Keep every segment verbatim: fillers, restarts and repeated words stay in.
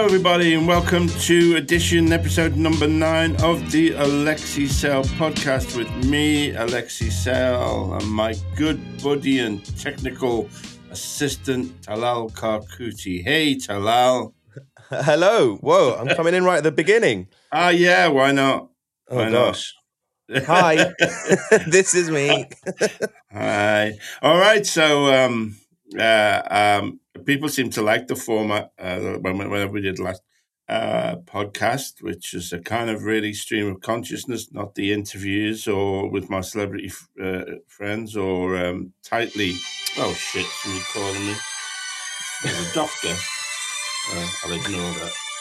Hello, everybody, and welcome to edition episode number nine of the Alexi Sale podcast with me, Alexi Sale, and my good buddy and technical assistant, Talal Karkuti. Hey, Talal. Hello. Whoa, I'm coming in right at the beginning. Ah, yeah, why not? Why oh, gosh. Not? Hi, this is me. Hi. All right, so um, uh, um, people seem to like the format uh, when, when we did last uh, podcast, which is a kind of really stream of consciousness, not the interviews or with my celebrity uh, friends or um, tightly. Oh, shit, somebody calling me. There's a doctor. Uh, I'll ignore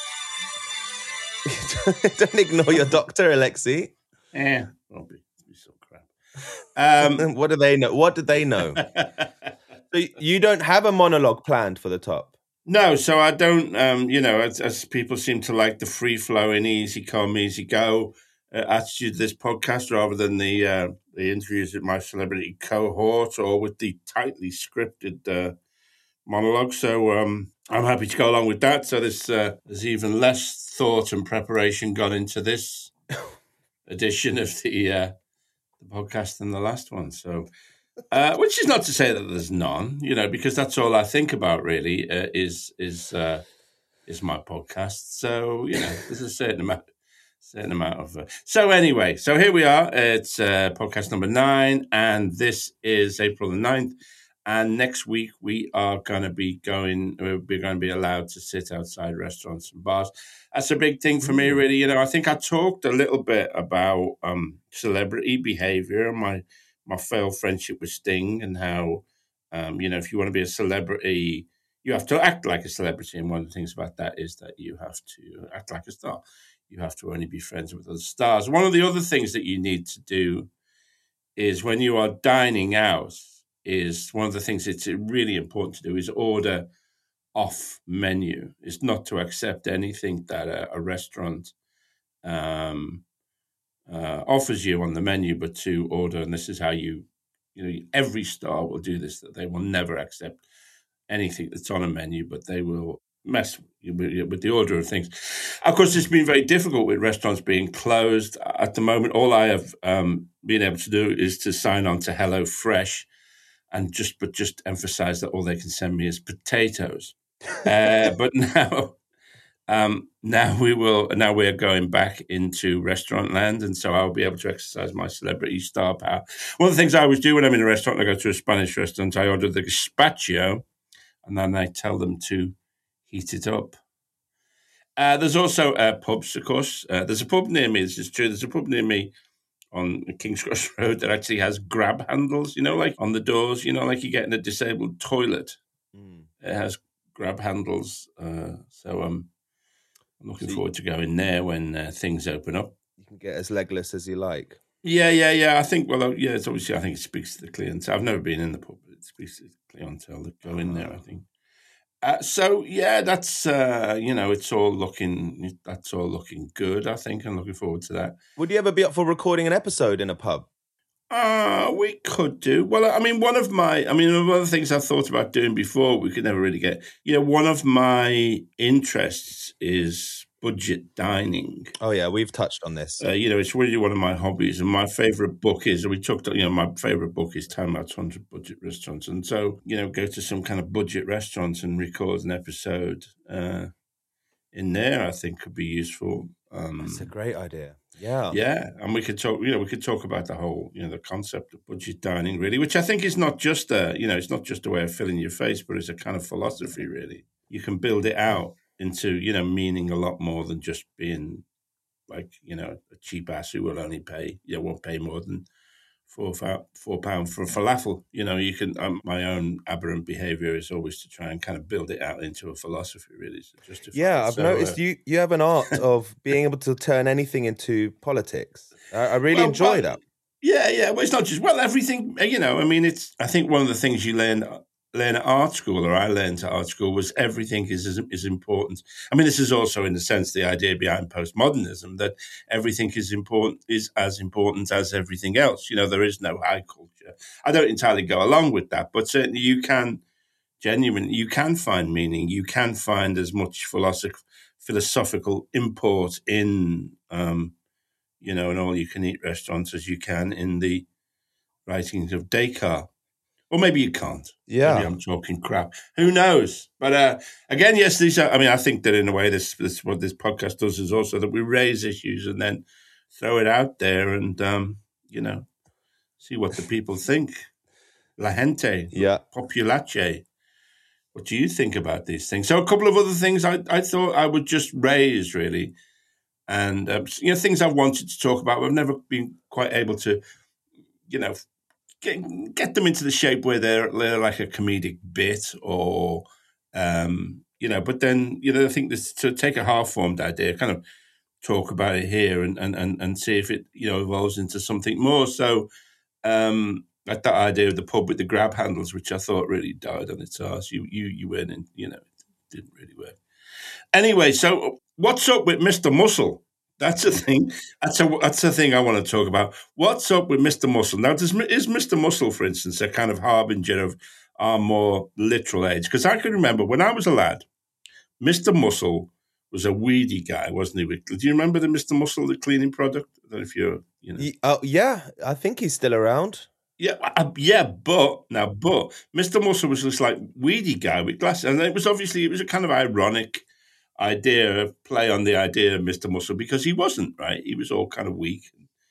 that. Don't ignore your doctor, Alexi. Yeah, won't be, be so crap. Um, what do they know? What do they know? So you don't have a monologue planned for the top? No, so I don't, um, you know, as, as people seem to like the free-flowing, easy come, easy go uh, attitude of this podcast rather than the uh, the interviews with my celebrity cohort or with the tightly scripted uh, monologue. So um, I'm happy to go along with that. So there's, uh, there's even less thought and preparation gone into this edition of the, uh, the podcast than the last one. So... Uh, which is not to say that there's none, you know, because that's all I think about really uh, is is uh, is my podcast. So you know, there's a certain amount, certain amount of. Uh... So anyway, so here we are. It's uh, podcast number nine, and this is April the ninth. And next week we are going to be going. We're going to be allowed to sit outside restaurants and bars. That's a big thing for me, really. You know, I think I talked a little bit about um, celebrity behavior and my. my failed friendship with Sting and how, um, you know, if you want to be a celebrity, you have to act like a celebrity. And one of the things about that is that you have to act like a star. You have to only be friends with other stars. One of the other things that you need to do is when you are dining out is one of the things that's really important to do is order off menu. It's not to accept anything that a, a restaurant um Uh, offers you on the menu, but to order, and this is how you, you know, every star will do this, that they will never accept anything that's on a menu, but they will mess with, with the order of things. Of course, it's been very difficult with restaurants being closed. At the moment, all I have um, been able to do is to sign on to HelloFresh and just, but just emphasize that all they can send me is potatoes. uh, but now... Um, now we will. Now we are going back into restaurant land, and so I'll be able to exercise my celebrity star power. One of the things I always do when I'm in a restaurant, I go to a Spanish restaurant, I order the gazpacho, and then I tell them to heat it up. Uh, there's also uh, pubs, of course. Uh, there's a pub near me. This is true. There's a pub near me on King's Cross Road that actually has grab handles. You know, like on the doors. You know, like you get in a disabled toilet. Mm. It has grab handles. Uh, so um. I'm looking so forward to going there when uh, things open up. You can get as legless as you like. Yeah, yeah, yeah. I think, well, yeah, it's obviously, I think it speaks to the clientele. I've never been in the pub, but it speaks to the clientele that go in there, I think. Uh, so, yeah, that's, uh, you know, it's all looking, that's all looking good, I think. I'm looking forward to that. Would you ever be up for recording an episode in a pub? Uh, we could do. Well, I mean, one of my, I mean, one of the things I've thought about doing before, we could never really get, you know, one of my interests is budget dining. Oh, yeah, we've touched on this. Uh, you know, it's really one of my hobbies. And my favorite book is, we talked, you know, my favorite book is Time Out one hundred Budget Restaurants. And so, you know, go to some kind of budget restaurants and record an episode uh, in there, I think could be useful. Um, That's a great idea. Yeah. Yeah. And we could talk, you know, we could talk about the whole, you know, the concept of budget dining, really, which I think is not just a, you know, it's not just a way of filling your face, but it's a kind of philosophy, really. You can build it out into, you know, meaning a lot more than just being like, you know, a cheap ass who will only pay, you know, won't pay more than four, four pounds for a falafel. You know, you can, um, my own aberrant behavior is always to try and kind of build it out into a philosophy, really. So justify yeah, it. I've so, noticed uh, you, you have an art of being able to turn anything into politics. I, I really well, enjoy well, that. Yeah, yeah. Well, it's not just, well, everything, you know, I mean, it's, I think one of the things you learn learn at art school, or I learned at art school, was everything is, is is important. I mean, this is also, in a sense, the idea behind postmodernism, that everything is important, is as important as everything else. You know, there is no high culture. I don't entirely go along with that, but certainly you can genuinely, you can find meaning. You can find as much philosoph- philosophical import in, um, you know, an all-you-can-eat restaurant as you can in the writings of Descartes. Or maybe you can't. Yeah. Maybe I'm talking crap. Who knows? But uh, again, yes, these are, I mean, I think that in a way, this, this what this podcast does is also that we raise issues and then throw it out there and, um, you know, see what the people think. La gente, Yeah. populace. What do you think about these things? So a couple of other things I, I thought I would just raise, really. And, uh, you know, things I've wanted to talk about, but I've never been quite able to, you know, get, get them into the shape where they're, they're like a comedic bit or, um, you know, but then, you know, I think this to take a half-formed idea, kind of talk about it here and, and, and, and see if it, you know, evolves into something more. So, um, like that idea of the pub with the grab handles, which I thought really died on its arse. You, you, you went in, you know, it didn't really work. Anyway, so what's up with Mister Muscle? That's a thing. That's a that's a thing I want to talk about. What's up with Mister Muscle? Now, does, is Mister Muscle, for instance, a kind of harbinger of our more literal age? Because I can remember when I was a lad, Mister Muscle was a weedy guy, wasn't he? Do you remember the Mister Muscle, the cleaning product? I don't know if you're, you know. Y- Oh, yeah. I think he's still around. Yeah, uh, yeah, but now, but Mister Muscle was this like weedy guy with glasses, and it was obviously it was a kind of ironic idea, a play on the idea of Mister Muscle because he wasn't right; he was all kind of weak.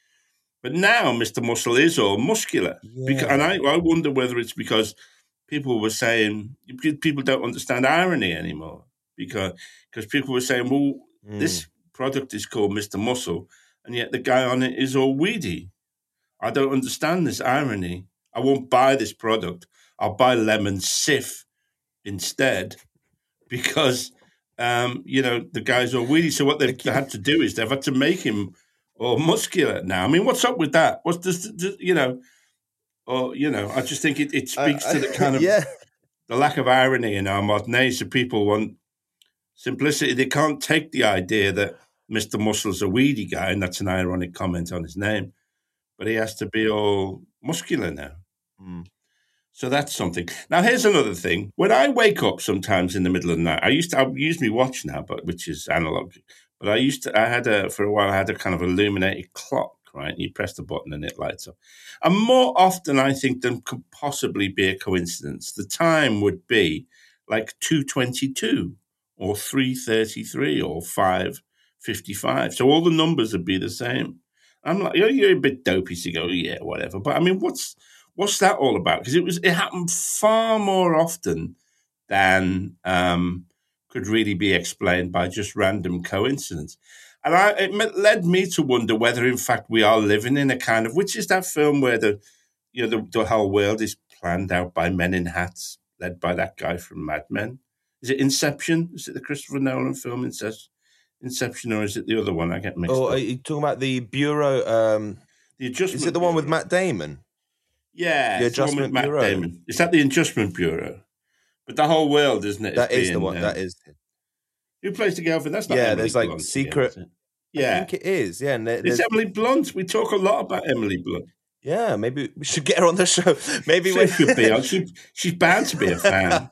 But now Mister Muscle is all muscular, because, and I, I wonder whether it's because people were saying people don't understand irony anymore because because people were saying, well, Mm. this product is called Mister Muscle, and yet the guy on it is all weedy. I don't understand this irony. I won't buy this product. I'll buy Lemon Sif instead because, um, you know, the guy's all weedy. So what they've Like you- had to do is they've had to make him all muscular now. I mean, what's up with that? What's this, you know, or, you know, I just think it, it speaks Uh, to the kind of yeah. the lack of irony in our modern age. So people want simplicity. They can't take the idea that Mister Muscle's a weedy guy, and that's an ironic comment on his name. But he has to be all muscular now. Mm. So that's something. Now, here's another thing. When I wake up sometimes in the middle of the night, I used to I use my watch now, but which is analog. But I used to, I had a, for a while, I had a kind of illuminated clock, right? You press the button and it lights up. And more often, I think, than could possibly be a coincidence, the time would be like two twenty-two or three thirty-three or five fifty-five. So all the numbers would be the same. I'm like, you're, you're a bit dopey to go, yeah, whatever. But I mean, what's what's that all about? Because it was it happened far more often than um, could really be explained by just random coincidence. And I, it led me to wonder whether, in fact, we are living in a kind of, which is that film where the you know the, the whole world is planned out by men in hats, led by that guy from Mad Men. Is it Inception? Is it the Christopher Nolan film Inception? Inception, or is it the other one? I get mixed Oh, up. are you talking about the Bureau? Um, The Adjustment is it the one with Bureau. Matt Damon? Yeah, The it's the one with Adjustment Matt Bureau. Damon. Is that the Adjustment Bureau? But the whole world, isn't it? That is the being, one. um, That is. Who plays the girlfriend? That's not Yeah, Emily there's like Blunt. secret. Again, is it? I Yeah, think it is. Yeah, and there- it's there's, Emily Blunt. We talk a lot about Emily Blunt. yeah. Maybe we should get her on the show. Maybe She when should be on. She, she's bound to be a fan.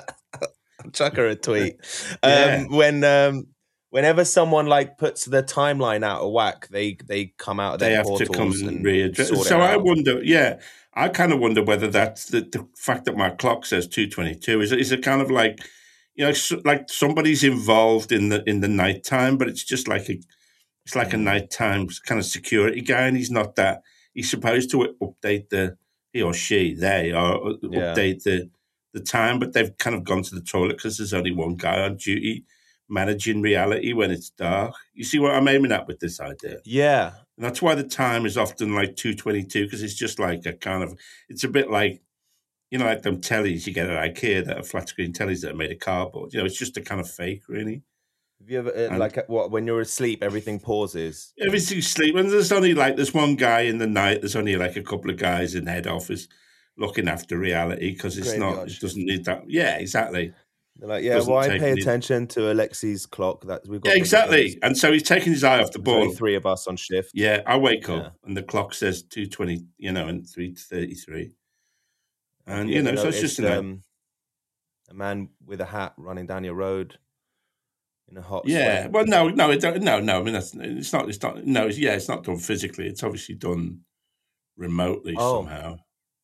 chuck her a tweet. Yeah. Um, when um, whenever someone like puts the timeline out of whack, they they come out of They their have to portals come and and readdress. sort So it I out. wonder, yeah, I kind of wonder whether that's the, the fact that my clock says two twenty-two is is it kind of like, you know, so, like somebody's involved in the in the nighttime, but it's just like a it's like a Mm. nighttime kind of security guy, and he's not that. He's supposed to update the he or she they or Yeah. update the the time, but they've kind of gone to the toilet because there's only one guy on duty managing reality when it's dark. You see what I'm aiming at with this idea? Yeah. And that's why the time is often like two twenty-two, because it's just like a kind of, it's a bit like, you know, like them tellies you get at IKEA that are flat screen tellies that are made of cardboard. You know, it's just a kind of fake, really. Have you ever uh, And- like what when you're asleep, everything pauses? Everything's sleep. When there's only like, there's one guy in the night, there's only like a couple of guys in head office looking after reality because it's Graveyard not, it shift. doesn't need that. Yeah, exactly. They're like, yeah, Doesn't why take pay any- attention to Alexi's clock? That we've got. Yeah, exactly. And so he's taking his eye off the There's only ball. three of us on shift. Yeah, I wake up Yeah. and the clock says two twenty, you know, and three thirty-three. And, Have you know, ever so it's just noticed, an um, a man with a hat running down your road. in a hot Yeah. sweat. Well, no, no, it don't, no, no. I mean, that's it's not. It's not. No. It's, yeah, it's not done physically. It's obviously done remotely Oh, somehow.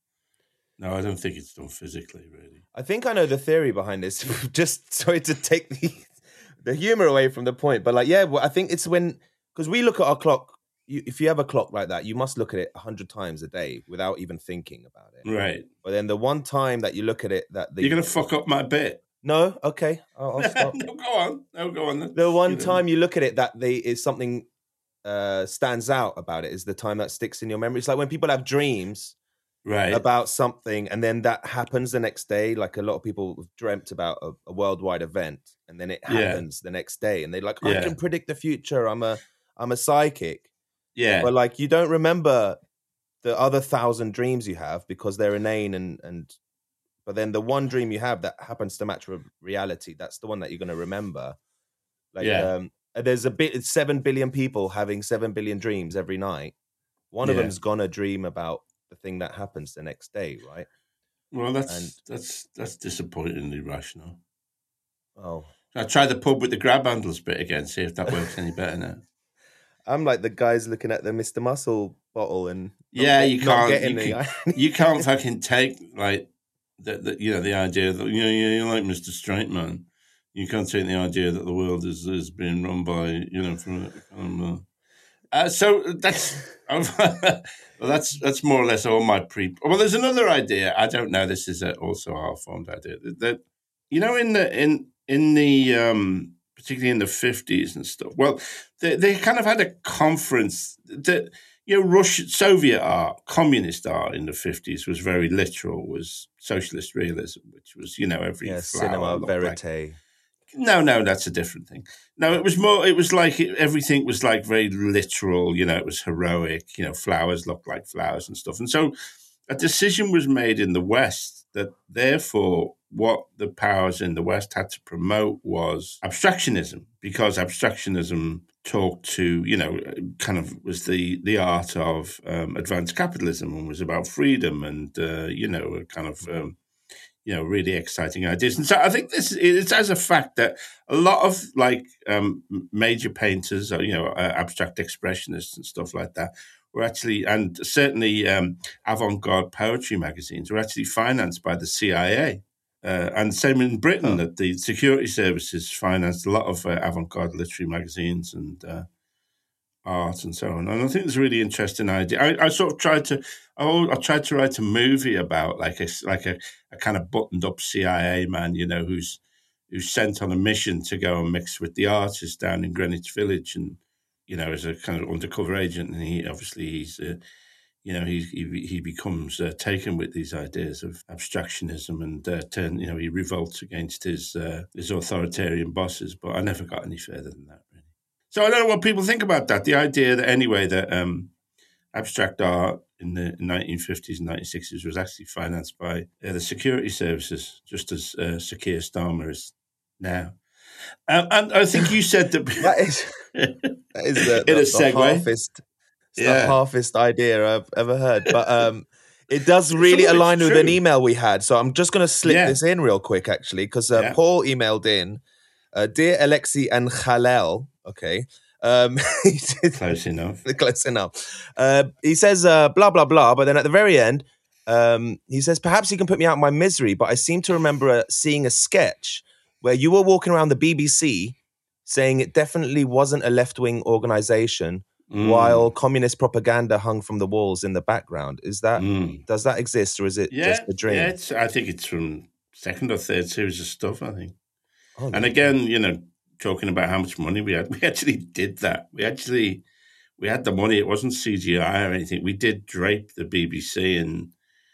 No, I don't think it's done physically. Really. I think I know the theory behind this. Just sorry to take the the humor away from the point, but like, yeah, well, I think it's when because we look at our clock. You, if you have a clock like that, you must look at it a hundred times a day without even thinking about it. Right. But then the one time that you look at it, that the You're gonna fuck up my bit. no, okay, I'll, I'll stop. No, go on. No, go on. The one You know. time you look at it, that they is something uh, stands out about it is the time that sticks in your memory. It's like when people have dreams Right. about something and then that happens the next day. Like a lot of people have dreamt about a, a worldwide event and then it Yeah. happens the next day and they're like, I Yeah. can predict the future. I'm a I'm a psychic. Yeah. But like you don't remember the other thousand dreams you have because they're inane and and but then the one dream you have that happens to match re- reality, that's the one that you're going to remember. Like Yeah. um there's a bit seven billion people having seven billion dreams every night. One of Yeah. them's gonna dream about the thing that happens the next day, right? Well, that's And that's that's disappointingly rational. oh, I try the pub with the grab handles bit again. See if that works any better now. I'm like the guys looking at the Mister Muscle bottle and not Yeah, get- you not can't. getting You, the- can, you can't fucking take like the, the you know the idea that you know you're like Mister Straight Man. You can't take the idea that the world is is being run by you know from. from uh, uh, so that's well, that's that's more or less all my pre. Well, there's another idea. I don't know. This is a, also a half-formed idea that you know in the in in the um, particularly in the fifties and stuff. Well, they they kind of had a conference that you know Russian Soviet art, communist art in the fifties was very literal. Was socialist realism, which was you know every yeah, flower cinema looked like- verite. no, no, that's a different thing. No, it was more. It was like it, everything was like very literal. You know, it was heroic. You know, flowers looked like flowers and stuff. And so, a decision was made in the West that therefore, what the powers in the West had to promote was abstractionism, because abstractionism talked to you know, kind of was the the art of um, advanced capitalism and was about freedom and uh, you know, a kind of um, you know, really exciting ideas. And so I think this it's as a fact that a lot of like um, major painters or, you know, uh, abstract expressionists and stuff like that were actually, and certainly um, avant-garde poetry magazines were actually financed by the C I A. Uh, and same in Britain, Oh. that the security services financed a lot of uh, avant-garde literary magazines and uh, art and so on. And I think it's a really interesting idea. I, I sort of tried to, I, I tried to write a movie about like a like a, a kind of buttoned up C I A man, you know, who's who's sent on a mission to go and mix with the artists down in Greenwich Village, and you know, as a kind of undercover agent. And he obviously he's, uh, you know, he he he becomes uh, taken with these ideas of abstractionism and uh, turn, you know, he revolts against his uh, his authoritarian bosses. But I never got any further than that, really. So I don't know what people think about that. The idea that anyway that um, abstract art in the nineteen fifties and nineteen sixties was actually financed by uh, the security services, just as uh, Sir Keir Starmer is now. Um, and I think you said that That is that is the, in the, a the segue. halfest, it's Yeah. the halfest idea I've ever heard. But um, it does really Some of it's align with an true. email we had. So I'm just going to slip Yeah. this in real quick, actually, because uh, Yeah. Paul emailed in, uh, dear Alexi and Khalel. Okay. Um, he said- Close enough. Close enough. Uh, he says uh, blah blah blah, but then at the very end, um, he says perhaps you can put me out of my misery. But I seem to remember uh, seeing a sketch where you were walking around the B B C saying it definitely wasn't a left wing organization, Mm. while communist propaganda hung from the walls in the background. Is that Mm. does that exist, or is it Yeah, just a dream? yeah. It's, I think it's from second or third series of stuff. I think. Oh, And yeah. again, you know, talking about how much money we had, we actually did that. We actually, we had the money. It wasn't C G I or anything. We did drape the B B C in,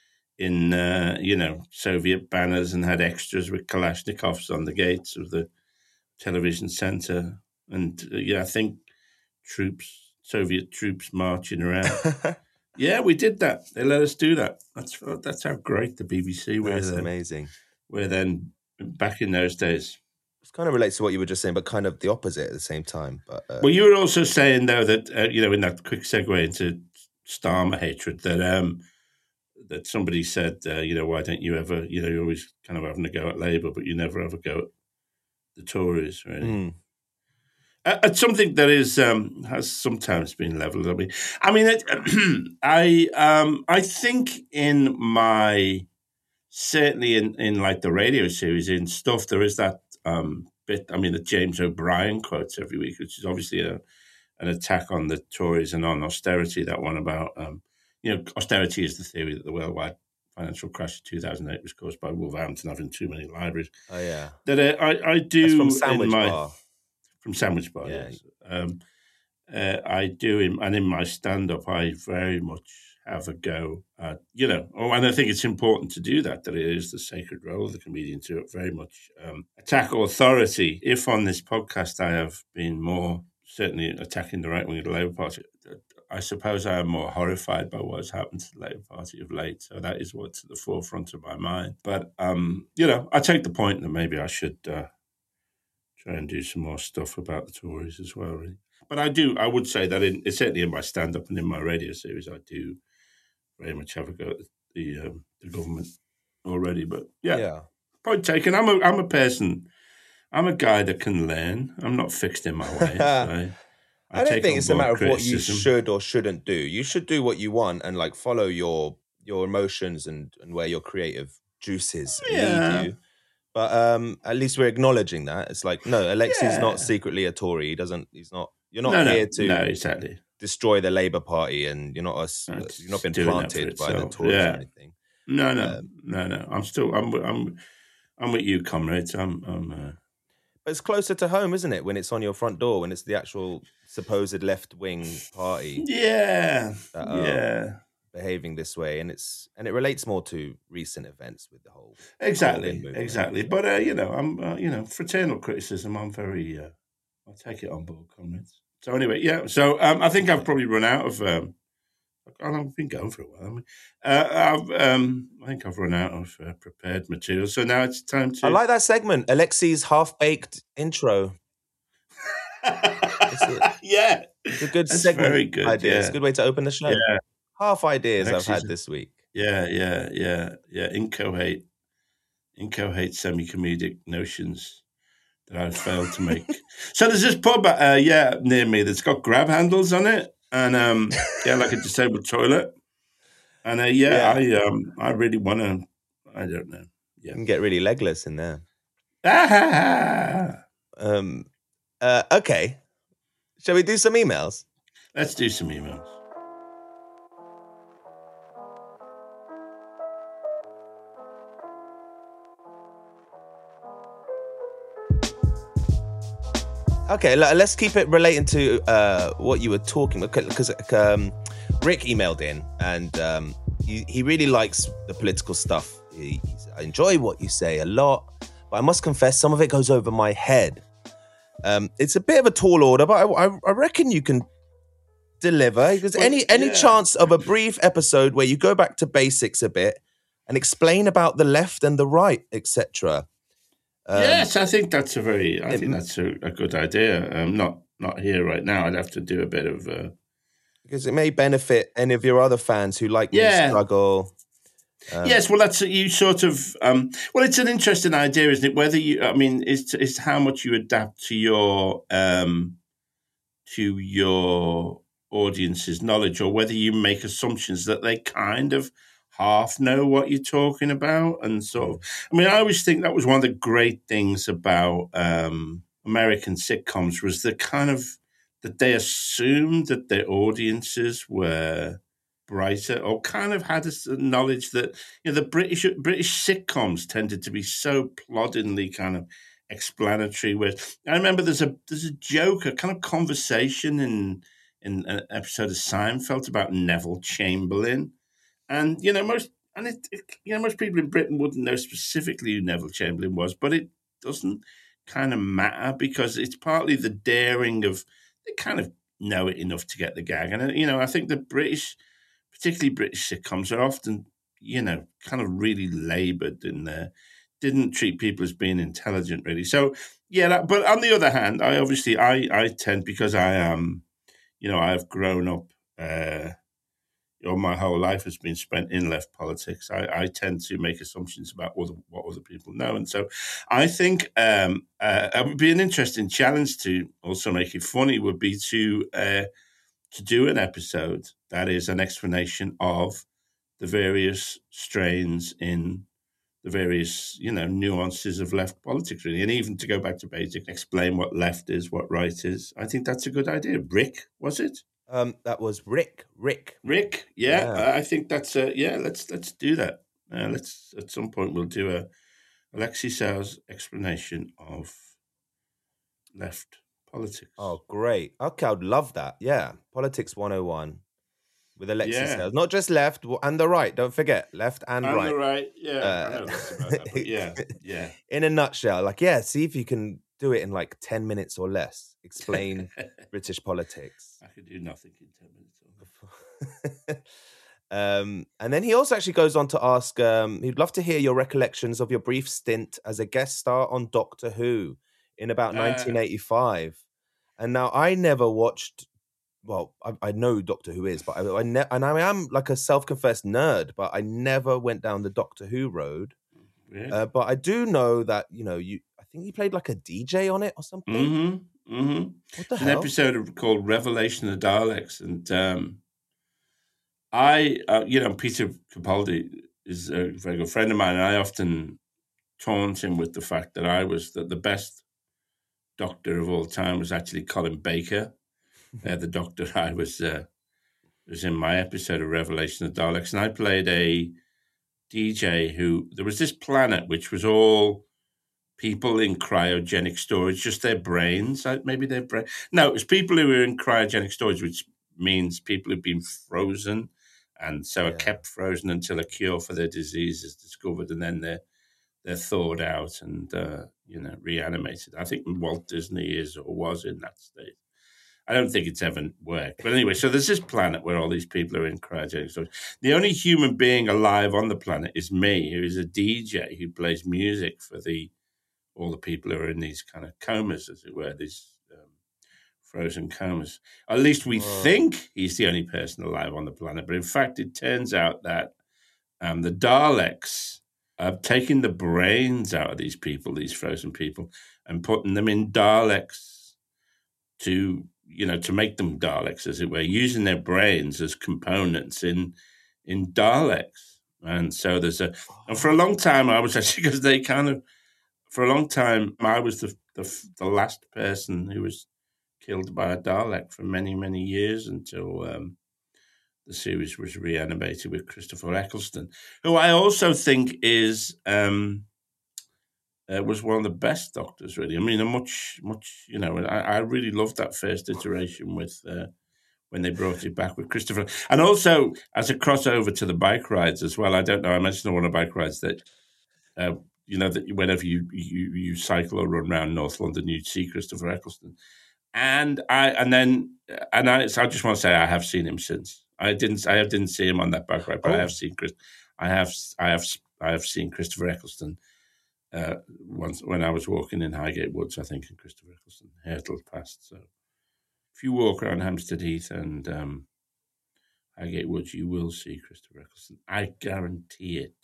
in uh, you know, Soviet banners and had extras with Kalashnikovs on the gates of the television center. And uh, yeah, I think troops, Soviet troops marching around. Yeah, we did that. They let us do that. That's that's how great the B B C were. That's then. amazing. Were then back in those days. It kind of relates to what you were just saying, but kind of the opposite at the same time. But uh, Well, you were also saying though that uh, you know, in that quick segue into Starmer hatred, that um, that somebody said, uh, you know, why don't you ever, you know, you're always kind of having a go at Labour, but you never have a go at the Tories, really. mm, Uh, it's something that is um, has sometimes been leveled at me. I mean, it, I um, I think in my certainly in, in like the radio series in stuff there is that um, bit. I mean, that James O'Brien quotes every week, which is obviously a, an attack on the Tories and on austerity. That one about um, you know austerity is the theory that the worldwide financial crash of two thousand eight was caused by Wolverhampton having too many libraries. Oh yeah, that uh, I I do that's from in Sandwich my Bar. from Sandwich Bar. Yeah. Yes. Um, uh, I do, in, and in my stand-up, I very much have a go at, you know, oh, and I think it's important to do that, that it is the sacred role of the comedian to very much um, attack authority. If on this podcast I have been more certainly attacking the right wing of the Labour Party, I suppose I am more horrified by what has happened to the Labour Party of late. So that is what's at the forefront of my mind. But, um, you know, I take the point that maybe I should uh, try and do some more stuff about the Tories as well, really. But I do, I would say that in, certainly in my stand-up and in my radio series, I do very much have a go at the um, the government already. But yeah, Yeah. point taken. I'm a I'm a person. I'm a guy that can learn. I'm not fixed in my ways. I, I, I don't take think on it's a board matter of what you criticism. should or shouldn't do. You should do what you want and like follow your your emotions and and where your creative juices Yeah. lead you. But um, at least we're acknowledging that. It's like, no, Alexi's Yeah. not secretly a Tory. He doesn't. He's not. You're not No, no, here to no, exactly. destroy the Labour Party, and you're not us. That's You've not been doing that for planted by the itself. Tories Yeah. or anything. No, no, Um, no, no. I'm still. I'm. I'm. I'm with you, comrades. I'm. I'm. Uh, But it's closer to home, isn't it? When it's on your front door, when it's the actual supposed left wing party yeah. that are Yeah. behaving this way, and it's and it relates more to recent events with the whole Exactly, movement. exactly. But uh, you know, I'm uh, you know, fraternal criticism. I'm very. Uh, I'll take it on board, comrades. So anyway, yeah. So um, I think I've probably run out of. Um, I've been going for a while. haven't we? Uh, I've, um, I think I've run out of uh, prepared material. So now it's time to. I like that segment, Alexi's half baked intro. yeah, It's a good That's segment very good, idea. yeah. It's a good way to open the show. Yeah. Half ideas I've Alexi's had a- this week. Yeah, yeah, yeah, yeah. Incohate, incohate semi-comedic notions that I've failed to make. So there's this pub, uh, yeah, near me that's got grab handles on it, and um, yeah, like a disabled toilet. And uh, yeah, Yeah. I um, I really want to. I don't know. You can get really legless in there. Ah, Um, uh, okay. Shall we do some emails? let's do some emails. Okay, le- let's keep it relating to uh, what you were talking about, because um, Rick emailed in and um, he, he really likes the political stuff. He, he's, I enjoy what you say a lot, but I must confess some of it goes over my head. Um, it's a bit of a tall order, but I, I, I reckon you can deliver. Because Well, any any yeah. chance of a brief episode where you go back to basics a bit and explain about the left and the right, et cetera. Um, yes, I think that's a very. I it- think that's a, a good idea. Um, not not here right now. I'd have to do a bit of. Uh, Because it may benefit any of your other fans who like me Yeah. struggle. Um, yes, well, that's you sort of. Um, well, it's an interesting idea, isn't it? Whether you, I mean, it's it's how much you adapt to your um, to your audience's knowledge, or whether you make assumptions that they kind of half know what you're talking about, and sort of. I mean, I always think that was one of the great things about um, American sitcoms was the kind of that they assumed that their audiences were brighter, or kind of had a s- knowledge that you know the British British sitcoms tended to be so ploddingly kind of explanatory. With I remember there's a there's a joke, a kind of conversation in in an episode of Seinfeld about Neville Chamberlain, and you know most and it, it you know most people in Britain wouldn't know specifically who Neville Chamberlain was, but it doesn't kind of matter because it's partly the daring of they kind of know it enough to get the gag, and uh, you know I think the British particularly British sitcoms are often, you know, kind of really laboured in there, didn't treat people as being intelligent, really. So, yeah, that, but on the other hand, I obviously, I, I tend, because I am, you know, I've grown up, uh, or my whole life has been spent in left politics. I, I tend to make assumptions about other, what other people know. And so I think um, uh, it would be an interesting challenge to also make it funny would be to uh, to do an episode that is an explanation of the various strains in the various, you know, nuances of left politics, really. And even to go back to basic, explain what left is, what right is. I think that's a good idea. Rick, was it? Um, that was Rick. Rick. Rick, yeah. Yeah. I think that's a, yeah, let's let's do that. Uh, let's, at some point, we'll do a Alexei Sal's explanation of left politics. Oh, great. Okay, I'd love that. Yeah. Politics one oh one. With Alexei Yeah. Sales. Not just left and the right. Don't forget, left and, And right. the right, yeah. Uh, I know that's about that, but yeah, yeah. In a nutshell, like, yeah, see if you can do it in like ten minutes or less. Explain British politics. I could do nothing in ten minutes or less. um, and then he also actually goes on to ask, um, he'd love to hear your recollections of your brief stint as a guest star on Doctor Who in about Uh, nineteen eighty-five. And now I never watched. Well, I, I know Doctor Who is, but I, I ne- and I am like a self-confessed nerd, but I never went down the Doctor Who road. Really? Uh, but I do know that, you know, you. I think you played like a D J on it or something. Mm-hmm. Mm-hmm. What the It's hell? an episode of, called Revelation of the Daleks, and um, I, uh, you know, Peter Capaldi is a very good friend of mine, and I often taunt him with the fact that I was that the best Doctor of all time was actually Colin Baker. Uh, the Doctor I was uh, was in my episode of Revelation of the Daleks, and I played a D J who there was this planet which was all people in cryogenic storage, just their brains, maybe their brain. No, it was people who were in cryogenic storage, which means people who've been frozen and so Yeah. are kept frozen until a cure for their disease is discovered, and then they're they're thawed out and uh, you know reanimated. I think Walt Disney is or was in that state. I don't think it's ever worked. But anyway, so there's this planet where all these people are in cryogenic storage. The only human being alive on the planet is me, who is a D J who plays music for the all the people who are in these kind of comas, as it were, these um, frozen comas. At least we Whoa. think he's the only person alive on the planet. But in fact, it turns out that um, the Daleks have taken the brains out of these people, these frozen people, and putting them in Daleks to... you know, to make them Daleks, as it were, using their brains as components in in Daleks. And so there's a, and for a long time, I was actually, because they kind of, for a long time, I was the, the the last person who was killed by a Dalek for many, many years until um, the series was reanimated with Christopher Eccleston, who I also think is... Um, Uh, was one of the best Doctors, really. I mean, a much, much, you know, I, I really loved that first iteration with uh, when they brought it back with Christopher. And also, as a crossover to the bike rides as well, I don't know, I mentioned on one of the bike rides that, uh, you know, that whenever you, you you cycle or run around North London, you'd see Christopher Eccleston. And I, and then, and I, so I just want to say I have seen him since. I didn't, I didn't see him on that bike ride, but Oh. I have seen Chris, I have, I have, I have seen Christopher Eccleston. Uh, once when I was walking in Highgate Woods, I think, and Christopher Eccleston hurtled past. So if you walk around Hampstead Heath and um, Highgate Woods, you will see Christopher Eccleston. I guarantee it.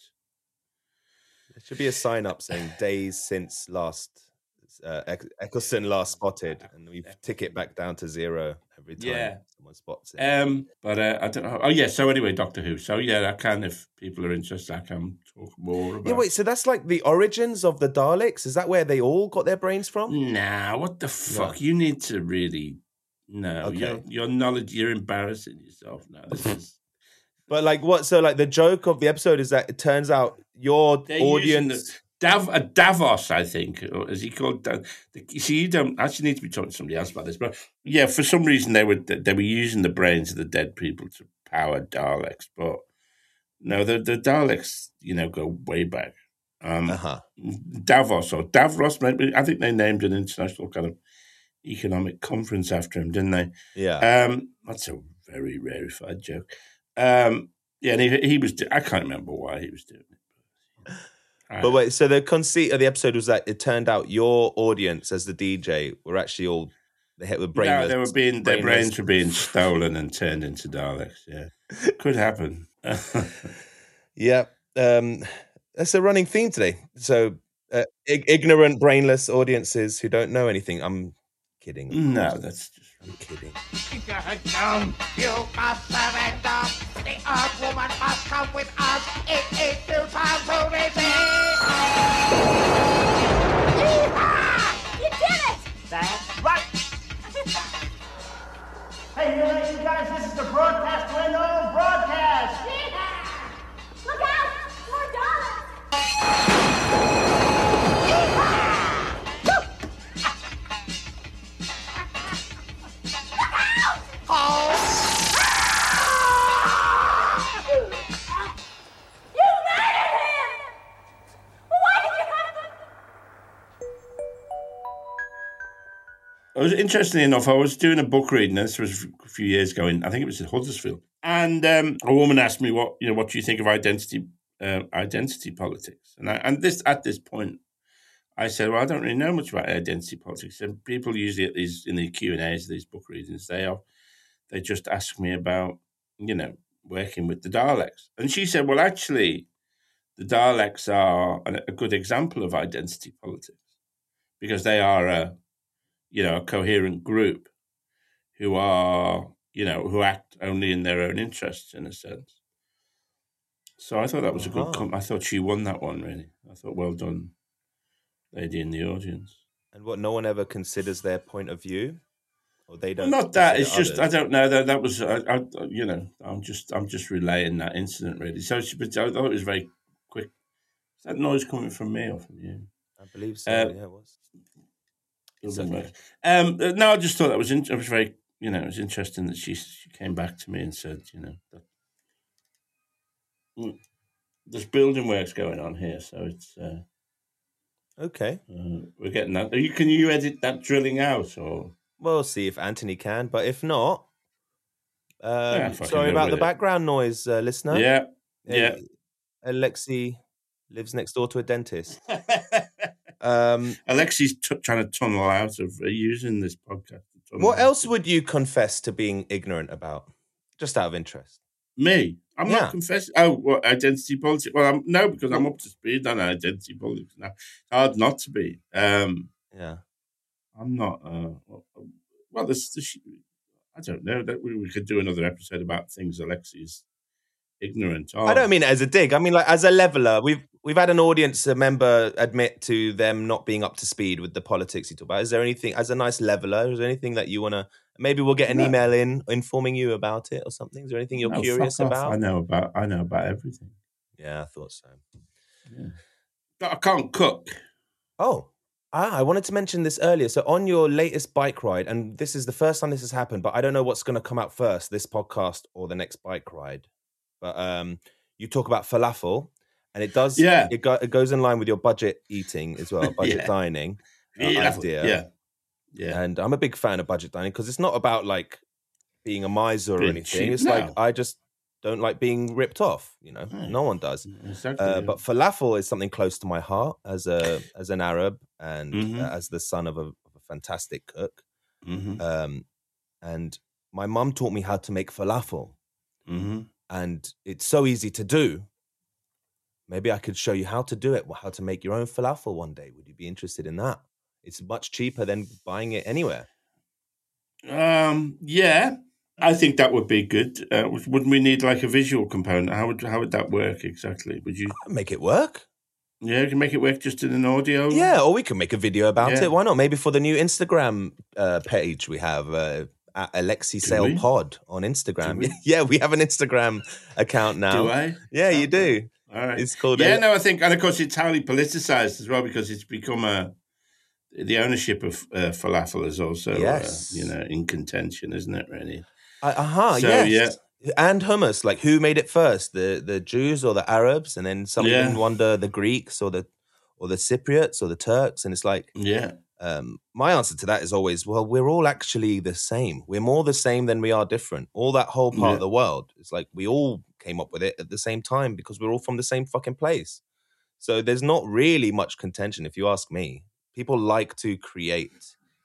There should be a sign up saying days since last uh, Eck- Eccleston last spotted, and we tick it back down to zero every time Yeah. someone spots it. Um, but uh, I don't know. Oh, yeah. So anyway, Doctor Who. So yeah, I can, if people are interested, I can talk more about Yeah, wait, so that's like the origins of the Daleks? Is that where they all got their brains from? Nah, what the fuck? You need to really... No, Okay. your, your knowledge, you're embarrassing yourself now. This is... But like what? So like the joke of the episode is that it turns out your They're using audience... the- Dav, uh, Davos, I think, or is he called? Da- the, you see, you don't actually need to be talking to somebody else about this, but yeah, for some reason they were they were using the brains of the dead people to power Daleks, but no, the the Daleks, you know, go way back. Um, Uh-huh. Davos or Davros, maybe I think they named an international kind of economic conference after him, didn't they? Yeah. Um, that's a very rarefied joke. Um, yeah, and he he was. I can't remember why he was doing it. But, But wait, so the conceit of the episode was that it turned out your audience as the D J were actually all They were No, brainless. they were being their brainless. brains were being stolen and turned into Daleks. Yeah, could happen. Yeah, um, that's a running theme today. So, uh, ig- ignorant, brainless audiences who don't know anything. I'm kidding. of No, course. that's just I'm kidding. Down, you must surrender. The Earth Woman must come with us. It is too time to resist. Yeehaw! You did it! That's right. Hey, you ladies and guys, this is the broadcast window broadcast. Yeehaw! Look out! More dollars! You murdered him! Why did you have to... I was interestingly enough, I was doing a book reading. This was a few years ago. In, I think it was in Huddersfield, and um, a woman asked me, "What you know? What do you think of identity uh, identity politics?" And I, and this at this point, I said, "Well, I don't really know much about identity politics." And people usually at these in the Q and A's, these book readings, they are they just ask me about you know working with the Daleks. And she said, "Well, actually, the Daleks are a, a good example of identity politics because they are a you know, a coherent group who are, you know, who act only in their own interests, in a sense." So I thought that was a good. Uh-huh. Com- I thought she won that one. Really, I thought, well done, lady in the audience. And what, no one ever considers their point of view, or they don't. Not that. It's consider just I others? don't know. That that was I, I, you know I'm just I'm just relaying that incident really. So she, but I thought it was very quick. Is that noise coming from me or from you? I believe so. Uh, yeah, it was. It It's doesn't okay. work. Um, uh, no, I just thought that was in, it was very you know it was interesting that she she came back to me and said you know that, mm, there's building works going on here, so it's uh, Okay. uh, we're getting that. Are you, can you edit that drilling out or? We'll see if Anthony can, but if not, um, Yeah, fucking sorry live about with the it. background noise, uh, listener. Yeah, Uh, yeah. Alexi lives next door to a dentist. Um, Alexi's t- trying to tunnel out of uh, using this podcast. to tunnel what out. else would you confess to being ignorant about? Just out of interest. Me? I'm Yeah. not confessing. Oh, what, identity politics? Well, I'm, no, because I'm up to speed on identity politics now. It's hard not to be. Um, Yeah. I'm not. Uh, well, well, there's, there's, I don't know. That we, we could do another episode about things Alexi's ignorant of. I don't mean it as a dig. I mean, like, as a leveler, we've we've had an audience a member admit to them not being up to speed with the politics you talk about. Is there anything, as a nice leveler, is there anything that you want to? Maybe we'll get an No. email in informing you about it or something. Is there anything you're No, curious fuck off. about? I know about. I know about everything. Yeah, I thought so. Yeah. But I can't cook. Oh, ah, I wanted to mention this earlier. So on your latest bike ride, and this is the first time this has happened, but I don't know what's going to come out first, this podcast or the next bike ride. But um, you talk about falafel, and it does. Yeah. It, go, it goes in line with your budget eating as well, budget Yeah. dining uh, Yeah. idea. Yeah. Yeah. And I'm a big fan of budget dining because it's not about like being a miser or Being anything. cheap, It's no. like I just don't like being ripped off. You know, Right. no one does. Exactly. Uh, yeah. but falafel is something close to my heart as a as an Arab and Mhm. uh, as the son of a, of a fantastic cook. Mhm. Um, and my mum taught me how to make falafel, Mhm. and it's so easy to do. Maybe I could show you how to do it, how to make your own falafel one day. Would you be interested in that? It's much cheaper than buying it anywhere. Um. Yeah. I think that would be good. Uh, wouldn't we need like a visual component? How would how would that work exactly? Would you? Make it work. Yeah, you can make it work just in an audio. Yeah, or we can make a video about Yeah. it. Why not? Maybe for the new Instagram uh, page we have uh, at Alexi Do Sale we? Pod on Instagram. Do we? Yeah, we have an Instagram account now. Do I? Yeah, you do. All right. It's called. Yeah, Ale- no, I think, and of course, it's highly politicized as well because it's become a the ownership of uh, falafel is also Yes. uh, you know in contention, isn't it? Really. Uh huh. So, yes. And hummus. Like, who made it first? The the Jews or the Arabs? And then some Yeah. even wonder the Greeks or the or the Cypriots or the Turks. And it's like, Yeah. um, my answer to that is always, well, we're all actually the same. We're more the same than we are different. All that whole part Yeah. of the world. It's like we all came up with it at the same time because we're all from the same fucking place. So there's not really much contention, if you ask me. People like to create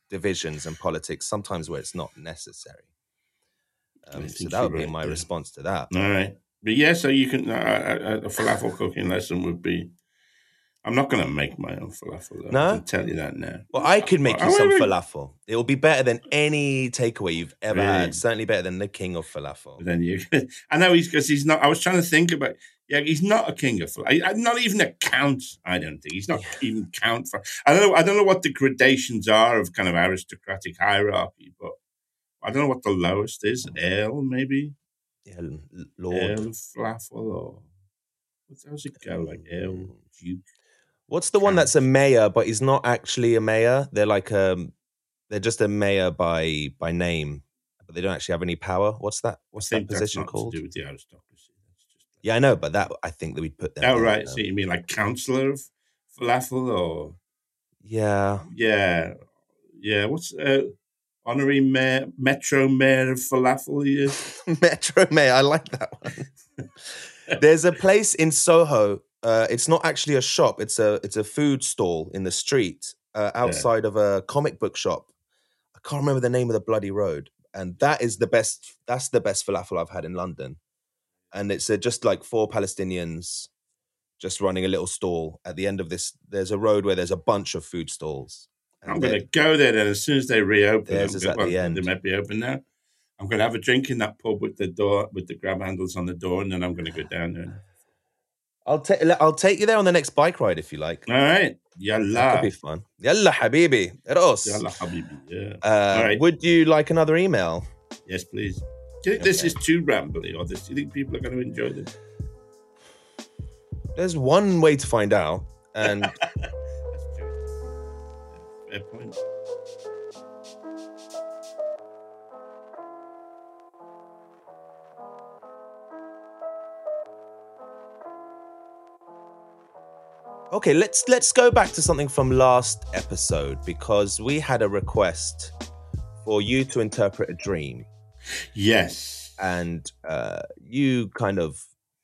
divisions and politics, sometimes where it's not necessary. I Um, so think that you're would be right my there. response to that. All right. But yeah, so you can, uh, a a falafel cooking lesson would be, I'm not going to make my own falafel, though. No? I can tell you that now. Well, I could make you Oh, some wait, wait. falafel. It will be better than any takeaway you've ever Really? had. Certainly better than the king of falafel. But then you, I know he's, because he's not, I was trying to think about, yeah, he's not a king of falafel. Not even a count, I don't think. He's not even count for, I don't know, I don't know what the gradations are of kind of aristocratic hierarchy, but I don't know what the lowest is. Earl, maybe? Yeah, l- Lord. Earl of falafel, or what, how's it go? Like Earl, Duke? What's the one that's a mayor, but he's not actually a mayor? They're like um, they're just a mayor by by name, but they don't actually have any power. What's that? What's I that think that's position not called? to do with the aristocracy. That's just Yeah, I know, but that I think that we'd put them. oh, there, right. you know. So you mean like councillor of falafel, or Yeah, yeah, yeah. What's uh, honorary mayor, metro mayor of falafel? He is. Metro Mayor. I like that one. There's a place in Soho. Uh, it's not actually a shop. It's a it's a food stall in the street uh, outside of a comic book shop. I can't remember the name of the bloody road, and that is the best. That's the best falafel I've had in London. And it's uh, just like four Palestinians just running a little stall at the end of this. There's a road where there's a bunch of food stalls. And I'm going to they're- go there then as soon as they reopen. Theirs I'm is gonna- at the well, end. They might be open now. I'm going to have a drink in that pub with the door with the grab handles on the door, and then I'm going to go down there. I'll take I'll take you there on the next bike ride if you like. All right, That yalla, could be fun. Yalla habibi. Ros. yalla, habibi. Yeah. Uh, All right. Would you like another email? Yes, please. Do you think this Okay. is too rambly, or this, do you think people are going to enjoy this? There's one way to find out, and That's true. Fair point. okay, let's let's go back to something from last episode because we had a request for you to interpret a dream, Yes. and uh, you kind of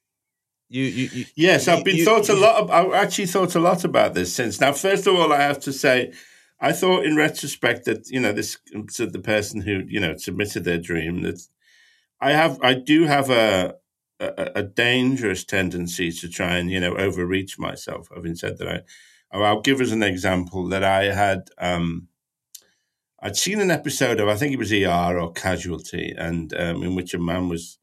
you you, you Yes, you- I've been you- thought a you- lot. Of, I've actually thought a lot about this since. Now, first of all, I have to say, I thought in retrospect that you know this so the person who you know submitted their dream that I have, I do have a, a a dangerous tendency to try and you know overreach myself. Having said that, I oh, I'll give us an example that I had. Um, I'd seen an episode of I think it was E R or Casualty, and um, in which a man was.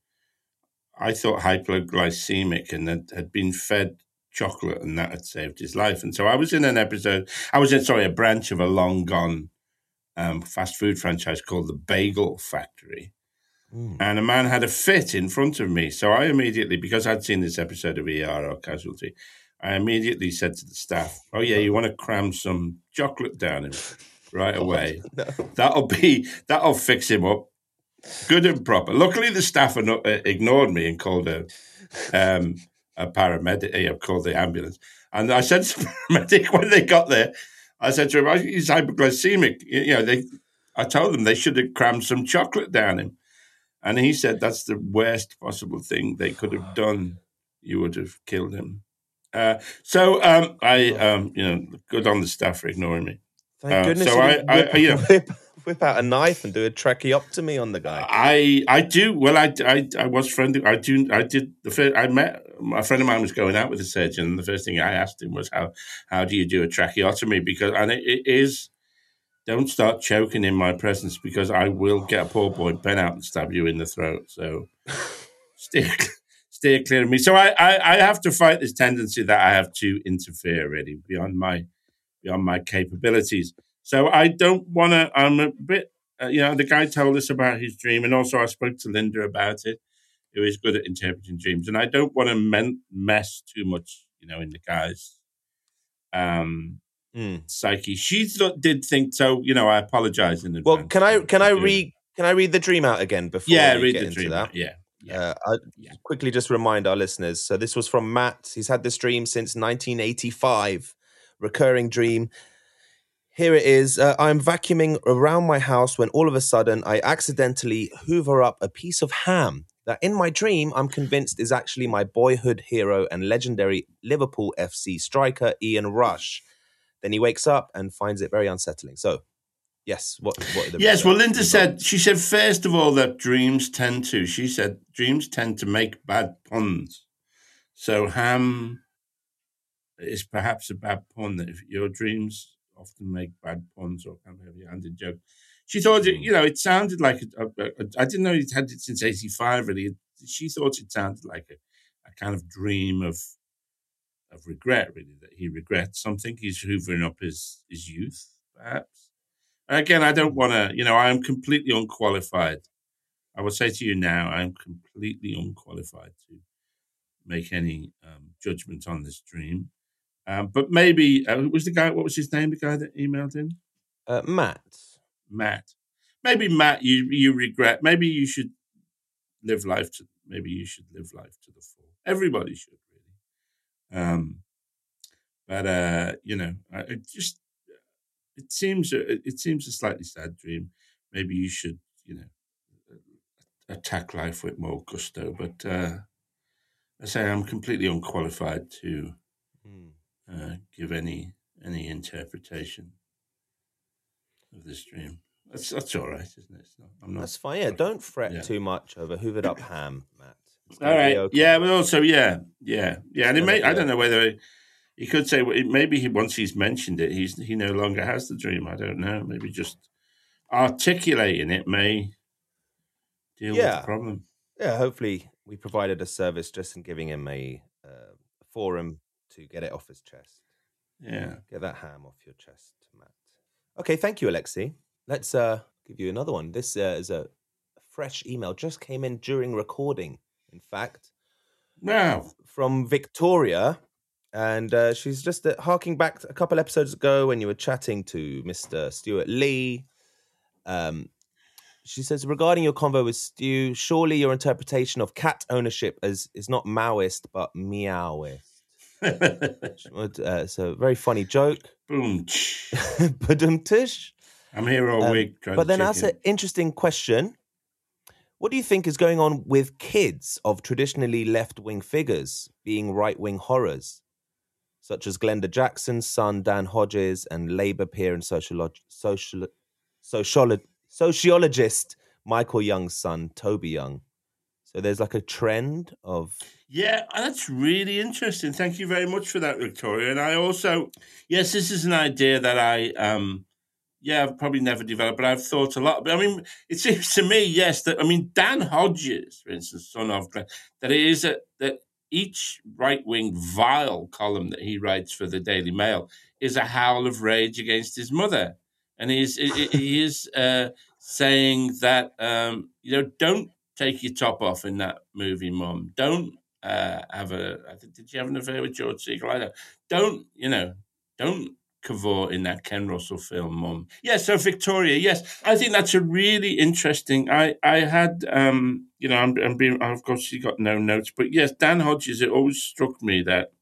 I thought hypoglycemic and had, had been fed chocolate and that had saved his life. And so I was in an episode, I was in, sorry, a branch of a long gone um, fast food franchise called the Bagel Factory. Mm. And a man had a fit in front of me. So I immediately, because I'd seen this episode of E R or Casualty, I immediately said to the staff, oh, yeah, you want to cram some chocolate down him right away. No. That'll be, that'll fix him up. Good and proper. Luckily, the staff uh, ignored me and called a um, a paramedic. You know, called the ambulance. And I said to the paramedic when they got there, I said to him, "He's hypoglycemic." You know, they. I told them they should have crammed some chocolate down him, and he said that's the worst possible thing they could have done. You would have killed him. Uh, so um, I, um, you know, good on the staff for ignoring me. Thank Uh, goodness so you I- didn't I- whip, you know- whip, whip out a knife and do a tracheotomy on the guy. I I do well. I, I, I was friendly. I do. I did the first. I met a friend of mine was going out with a surgeon, and the first thing I asked him was how how do you do a tracheotomy? Because and it, it is don't start choking in my presence because I will get a poor boy pen out and stab you in the throat. So steer steer clear of me. So I, I I have to fight this tendency that I have to interfere really beyond my beyond my capabilities. So I don't want to. I'm a bit. Uh, you know, the guy told us about his dream, and also I spoke to Linda about it, who is good at interpreting dreams. And I don't want to men- mess too much, you know, in the guy's um, Mm. psyche. She th- did think so. You know, I apologize in advance. Well, can I can I for doing read can I read the dream out again before Yeah, we read get the into dream. that? Yeah, yeah. Uh, I Yeah. quickly just remind our listeners. So this was from Matt. He's had this dream since nineteen eighty-five, recurring dream. Here it is. Uh, I'm vacuuming around my house when all of a sudden I accidentally hoover up a piece of ham that in my dream I'm convinced is actually my boyhood hero and legendary Liverpool F C striker Ian Rush. Then he wakes up and finds it very unsettling. So Yes. What? What? Are the Yes, well, research Linda results? said, she said, first of all, that dreams tend to, she said, dreams tend to make bad puns. So ham is perhaps a bad pun, that if your dreams often make bad puns or kind of heavy-handed joke. She thought, it, you know, it sounded like, a, a, a, I didn't know he'd had it since eighty-five, really. She thought it sounded like a, a kind of dream of of regret, really, that he regrets something. He's hoovering up his, his youth, perhaps. And again, I don't want to, you know, I'm completely unqualified. I will say to you now, I'm completely unqualified to make any um, judgment on this dream. Um, but maybe, uh, was the guy, what was his name, the guy that emailed in? Uh, Matt. Matt. Maybe, Matt, you you regret, maybe you should live life to, maybe you should live life to the full. Everybody should, really. Um, but, uh, you know, I, it just, it seems, it, it seems a slightly sad dream. Maybe you should, you know, attack life with more gusto. But uh, I say I'm completely unqualified to Hmm. uh, give any any interpretation of this dream. That's that's all right, isn't it? It's not, I'm not. That's fine. Yeah, don't fret Yeah. too much over hoovered up ham, Matt. It's All gonna be right. okay. Yeah, but also, yeah, yeah, yeah. And it gonna may, be I don't know okay. whether he could say, well, it, maybe he, once he's mentioned it, he's he no longer has the dream. I don't know. Maybe just articulating it may deal with Yeah. the problem. Yeah, hopefully we provided a service just in giving him a uh, forum to get it off his chest. Yeah. Get that ham off your chest, Matt. Okay, thank you, Alexi. Let's uh, give you another one. This uh, is a fresh email, just came in during recording, in fact, Now, from Victoria. And uh, she's just uh, harking back a couple episodes ago when you were chatting to Mister Stuart Lee. Um, she says, regarding your convo with Stu, surely your interpretation of cat ownership as is not Maoist, but meowist. Uh, it's a very funny joke. boom. Badum-tish. I'm here all Um, week. Trying but to then check that's in. an interesting question. What do you think is going on with kids of traditionally left-wing figures being right-wing horrors, such as Glenda Jackson's son, Dan Hodges, and Labour peer and sociolo- social- sociolo- sociologist Michael Young's son, Toby Young? So there's like a trend of... Yeah, that's really interesting. Thank you very much for that, Victoria. And I also, yes, this is an idea that I, um, yeah, I've probably never developed, but I've thought a lot. But I mean, it seems to me, yes, that I mean, Dan Hodges, for instance, son of Glenn, that it is a, that each right-wing vile column that he writes for the Daily Mail is a howl of rage against his mother, and he is he he is uh, saying that um, you know, don't take your top off in that movie, Mum. Don't uh, have a. I think, did you have an affair with George Segal? I don't. Don't you know? Don't cavort in that Ken Russell film, Mum. Yes, so Victoria, yes, I think that's a really interesting. I I had um, you know, I'm, I'm being, I've obviously got no notes, but yes, Dan Hodges. It always struck me that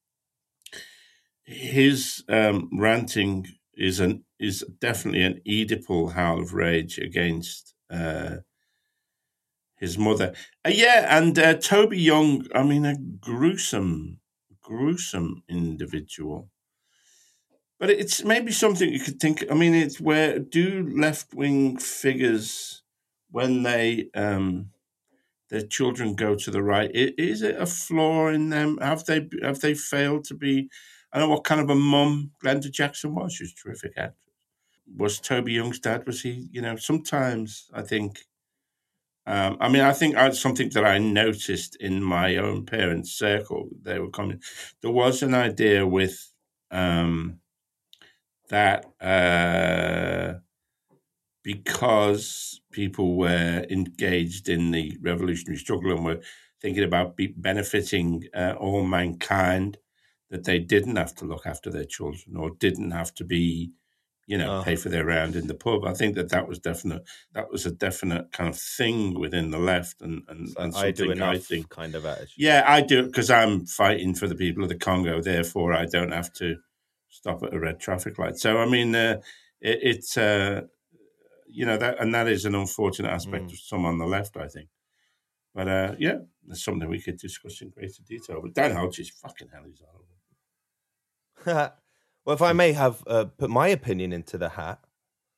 his um, ranting is an is definitely an Oedipal howl of rage against uh, his mother. Uh, yeah, and uh, Toby Young. I mean, a gruesome, gruesome individual. But it's maybe something you could think. I mean, it's where do left wing figures, when they um, their children go to the right, i- is it a flaw in them? Have they have they failed to be? I don't know what kind of a mum Glenda Jackson was. She was a terrific actress. Was Toby Young's dad? Was he? You know, sometimes I think. Um, I mean, I think that's something that I noticed in my own parents' circle. They were coming. There was an idea with. Um, that uh, because people were engaged in the revolutionary struggle and were thinking about be benefiting uh, all mankind, that they didn't have to look after their children or didn't have to be, you know, Oh. pay for their round in the pub. I think that that was definite. That was a definite kind of thing within the left, and and, So and I do something enough I think. kind of attitude. Yeah, I do, because I'm fighting for the people of the Congo. Therefore, I don't have to stop at a red traffic light. So, I mean, uh, it, it's uh, you know, that, and that is an unfortunate aspect Mm. of some on the left, I think. But uh, yeah, that's something we could discuss in greater detail. But Dan Hodges, fucking hell, he's horrible. Well, if I may have uh, put my opinion into the hat,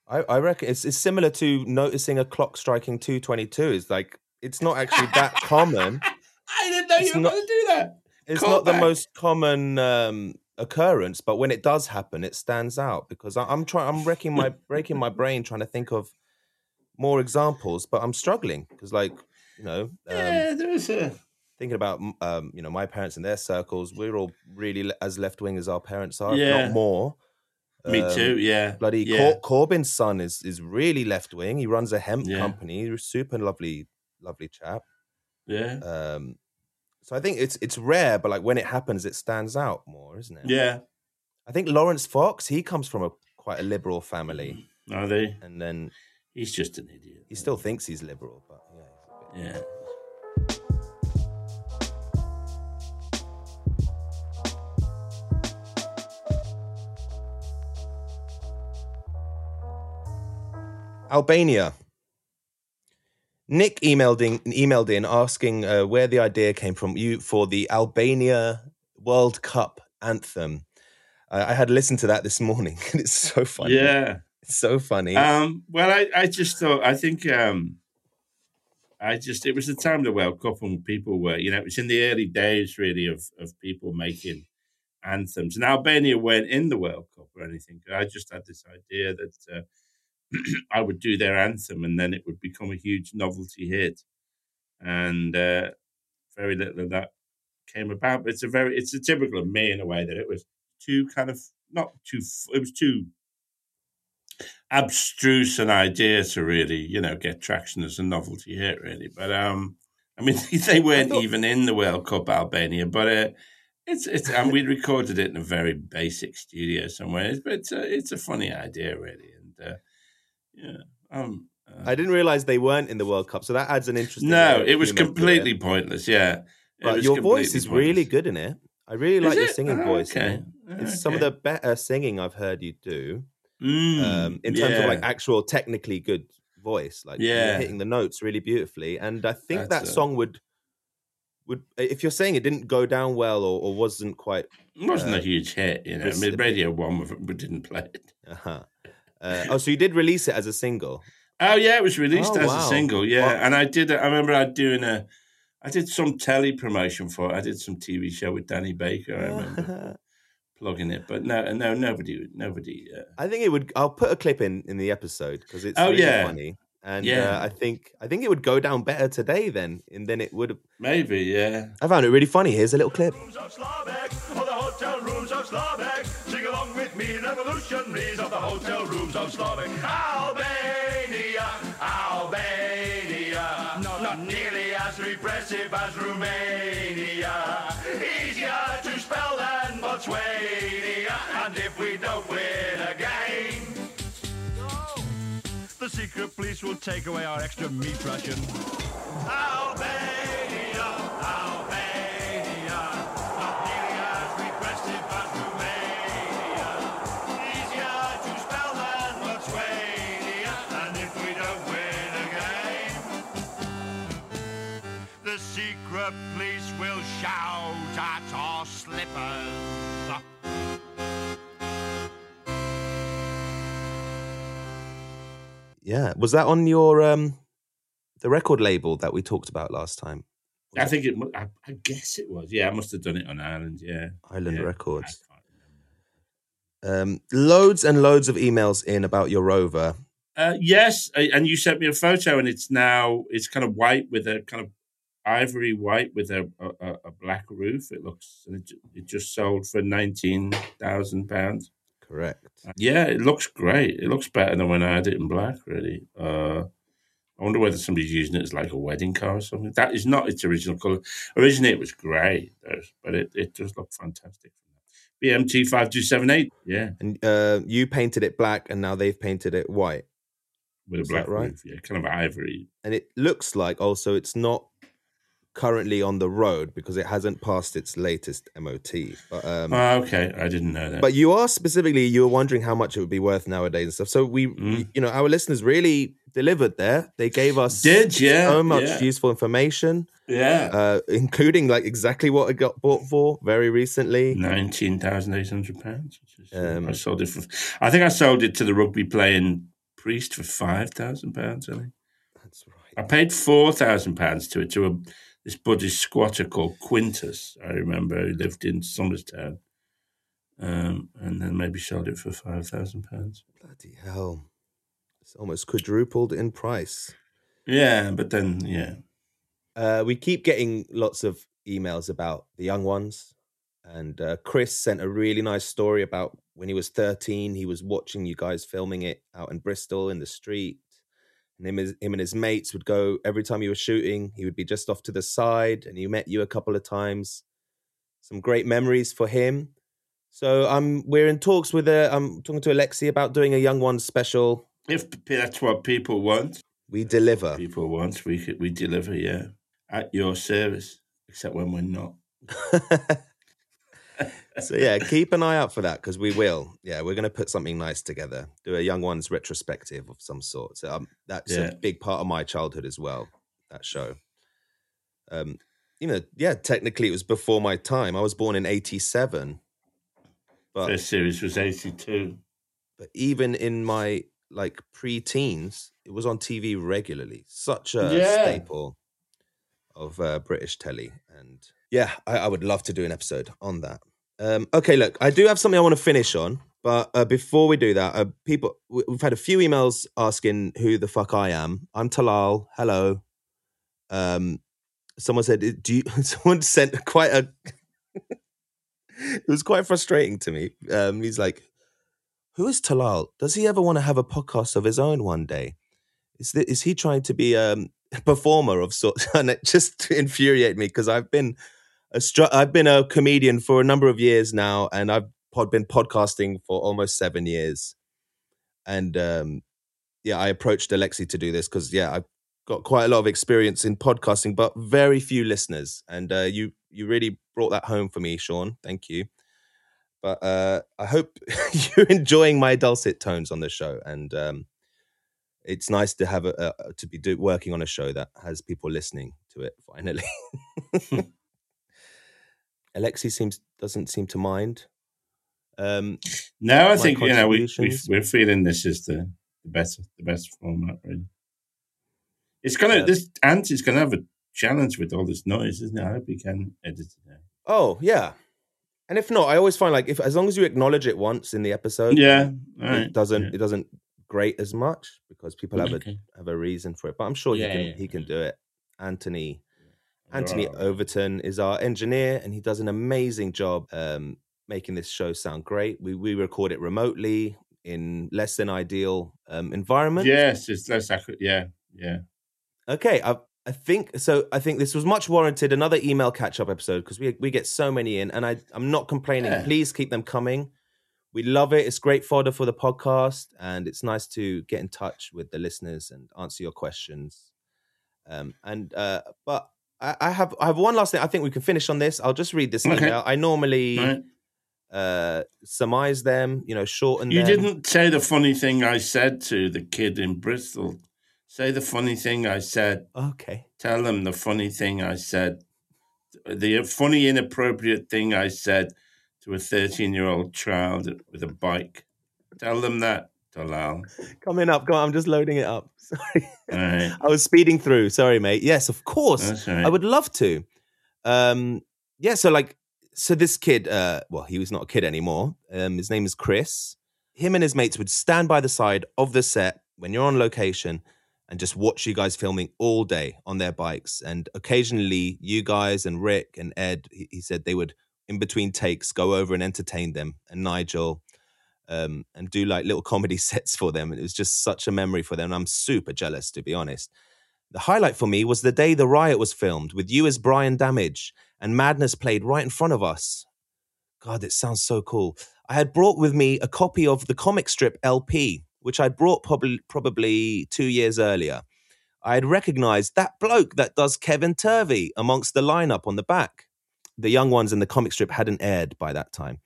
I, I reckon it's, it's similar to noticing a clock striking two twenty-two. It's like, it's not actually that common. I didn't know It's you were not- going to do that. It's Call not the back. most common um, occurrence, but when it does happen, it stands out because I, I'm trying. I'm wrecking my breaking my brain trying to think of more examples, but I'm struggling because, like, you know, um, Yeah, there was a. thinking about um, you know, my parents and their circles, we're all really le- as left wing as our parents are, if Yeah. not more. Me Um, too. Yeah. Bloody yeah. Cor- Corbyn's son is is really left wing. He runs a hemp Yeah. company. He's a super lovely, lovely chap. Yeah. Um, so I think it's it's rare, but like when it happens, it stands out more, isn't it? Yeah. I think Lawrence Fox, he comes from a quite a liberal family, Are they? and then He's just an idiot. he still thinks he's liberal, but yeah. He's a bit... Yeah. Albania. Nick emailed in, emailed in asking uh, where the idea came from you for the Albania World Cup anthem. I, I had listened to that this morning, and it's so funny. Yeah. It's so funny. Um, well, I, I just thought, I think, um, I just, it was the time of the World Cup and people were, you know, it was in the early days really of, of people making anthems. And Albania weren't in the World Cup or anything. I just had this idea that uh, I would do their anthem and then it would become a huge novelty hit. And uh, very little of that came about. But it's a very, it's a typical of me in a way that it was too kind of, not too, it was too abstruse an idea to really, you know, get traction as a novelty hit, really. But um, I mean, they weren't thought- even in the World Cup, Albania. But uh, it's it's, and we recorded it in a very basic studio somewhere. But it's a, it's a funny idea, really, and uh, yeah. Um, uh, I didn't realize they weren't in the World Cup, so that adds an interesting. no, layer of it was humour to completely it. pointless. Yeah, It But was your voice completely is really pointless. good in it. I really Is like your it? singing Oh, voice. in okay. it. It's some of Okay. the better singing I've heard you do. Mm, um, in terms of like yeah. actual technically good voice, like you're Yeah. hitting the notes really beautifully. And I think That's that it. song would would if you're saying it didn't go down well or, or wasn't quite. It wasn't uh, a huge hit, you know. I mean, recipient- Radio One, we- we didn't play it. Uh-huh. Uh, oh, so you did release it as a single. Oh yeah, it was released Oh, as wow. a single. Yeah, What- and I did. I remember I doing a, I did some telly promotion for it. I did some T V show with Danny Baker. I remember plugging it, but no, no, nobody, nobody. Uh, I think it would. I'll put a clip in in the episode because it's Oh, really yeah. funny. And Yeah. uh, I think I think it would go down better today then, and then it would. have... maybe, yeah. I found it really funny. Here's a little clip. Rooms of Slovak, or the hotel rooms of Slovak. Sing along with me, revolutionaries of the hotel rooms of Slovak. Albania, Albania, no, not nearly as repressive as Romania. Easier to spell than Botswana, and if we don't win again, the secret police will take away our extra meat ration. Albania, Albania, not nearly as repressive as Romania. Easier to spell than Botswana, and if we don't win again, the secret police will shout at our slippers. Yeah, was that on your um the record label that we talked about last time? I think it. mu- I, I guess it was. Yeah, I must have done it on Ireland. Yeah, Island yeah. Records. I can't remember. Um, loads and loads of emails in about your Rover. Uh, yes, a- and you sent me a photo, and it's now it's kind of white with a kind of ivory white with a a, a black roof. It looks. And it, ju- it just sold for nineteen thousand pounds. Correct. Yeah, it looks great. It looks better than when I had it in black. Really. Uh, I wonder whether somebody's using it as like a wedding car or something. That is not its original color. Originally, it was grey, though, but it, it does look fantastic. B M T five two seven eight. Yeah, And uh, you painted it black, and now they've painted it white. with a Is that black right? roof. Yeah, kind of ivory. And it looks like also it's not currently on the road because it hasn't passed its latest M O T. But um, Oh, okay, I didn't know that. but you are specifically you were wondering how much it would be worth nowadays and stuff. So we, Mm. you know, our listeners really delivered there. They gave us Did, yeah, so much yeah. useful information, yeah, uh, including like exactly what it got bought for very recently. nineteen thousand eight hundred pounds. Um, I sold it for. I think I sold it to the rugby playing priest for five thousand pounds, I think. That's right. I paid four thousand pounds to it, to a, this Buddhist squatter called Quintus, I remember, who lived in Somerstown. Um, and then maybe sold it for five thousand pounds. Bloody hell. It's almost quadrupled in price. Yeah, but then, yeah. Uh, we keep getting lots of emails about the young ones. And uh, Chris sent a really nice story about when he was thirteen, he was watching you guys filming it out in Bristol in the street. And him, him and his mates would go, every time you were shooting, he would be just off to the side. And he met you a couple of times. Some great memories for him. So um, we're in talks with, uh, I'm talking to Alexi about doing a Young Ones special. If that's what people want, We deliver. people want, we could, we deliver, yeah, at your service, except when we're not. So yeah, keep an eye out for that because we will. Yeah, we're going to put something nice together. Do a Young Ones retrospective of some sort. So um, that's Yeah. a big part of my childhood as well. That show. Um, you know, yeah, technically it was before my time. I was born in eighty-seven, but First series was eighty-two. but even in my like pre-teens, it was on T V regularly. Such a Yeah. staple of uh, British telly, and yeah, I, I would love to do an episode on that. Um, okay, look, I do have something I want to finish on, but uh, before we do that, uh, people, we- we've had a few emails asking who the fuck I am. I'm Talal. Hello. Um, someone said, "Do you?" Someone sent quite a. It was quite frustrating to me. Um, he's like, "Who is Talal? Does he ever want to have a podcast of his own one day? Is th- is he trying to be um, a performer of sorts?" And it just infuriated me because I've been a str- I've been a comedian for a number of years now, and I've pod- been podcasting for almost seven years. And um, yeah, I approached Alexi to do this because yeah, I've got quite a lot of experience in podcasting, but very few listeners. And uh, you you really brought that home for me, Sean. Thank you. But uh, I hope you're enjoying my dulcet tones on the show, and um, it's nice to have a, a to be do, working on a show that has people listening to it. Finally, Alexi seems doesn't seem to mind. Um, No, I My think, you know, we, we, contributions? we're feeling this is the, the best the best format, really. It's going to, Yeah. this Ant is going to have a challenge with all this noise, isn't it? I hope he can edit it out. oh yeah, and if not, I always find like if as long as you acknowledge it once in the episode, Yeah, all it right. doesn't Yeah. it doesn't grate as much because people have Okay. a have a reason for it. But I'm sure Yeah, he can yeah, he can do it. Anthony All Anthony right. Overton is our engineer, and he does an amazing job um, making this show sound great. We we record it remotely in less than ideal um, environment. Yes, it's less accurate. Yeah, yeah. Okay, I I think so. I think this was much warranted. Another email catch up episode because we we get so many in, and I I'm not complaining. Yeah. Please keep them coming. We love it. It's great fodder for the podcast, and it's nice to get in touch with the listeners and answer your questions. Um, and uh, but I, I have I have one last thing. I think we can finish on this. I'll just read this Okay. email. I normally Right. uh, surmise them, you know, shorten You them. didn't say the funny thing I said to the kid in Bristol. Say the funny thing I said. Okay. Tell them the funny thing I said. The funny, inappropriate thing I said to a thirteen-year-old child with a bike. Tell them that, Talal. Coming up. Go on, I'm just loading it up. Sorry. All right. I was speeding through. Sorry, mate. Yes, of course. That's all right. I would love to. Um, yeah, so like, so this kid, uh, well, he was not a kid anymore. Um, his name is Chris. Him and his mates would stand by the side of the set when you're on location and just watch you guys filming all day on their bikes. And occasionally, you guys and Rick and Ed, he, he said they would, in between takes, go over and entertain them. And Nigel, um, and do like little comedy sets for them. And it was just such a memory for them. And I'm super jealous, to be honest. The highlight for me was the day the riot was filmed with you as Brian Damage and Madness played right in front of us. God, it sounds so cool. I had brought with me a copy of the comic strip L P, which I'd brought probably, probably two years earlier. I had recognized that bloke that does Kevin Turvey amongst the lineup on the back. The young ones in the comic strip hadn't aired by that time.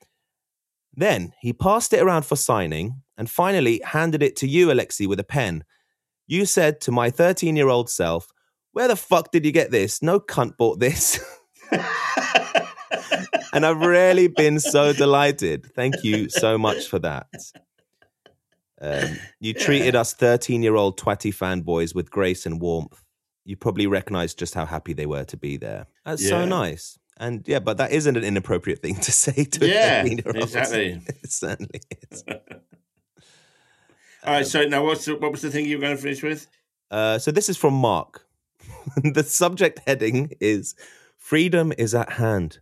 Then he passed it around for signing and finally handed it to you, Alexi, with a pen. You said to my thirteen-year-old self, "Where the fuck did you get this? No cunt bought this." And I've rarely been so delighted. Thank you so much for that. Um, you treated us thirteen-year-old twatty fanboys with grace and warmth. You probably recognized just how happy they were to be there. That's so Yeah. nice. And yeah, but that isn't an inappropriate thing to say to Yeah, a thirteen-year-old. exactly. It certainly is. All right, so now what's the, what was the thing you were going to finish with? Uh, so this is from Mark. The subject heading is Freedom is at hand.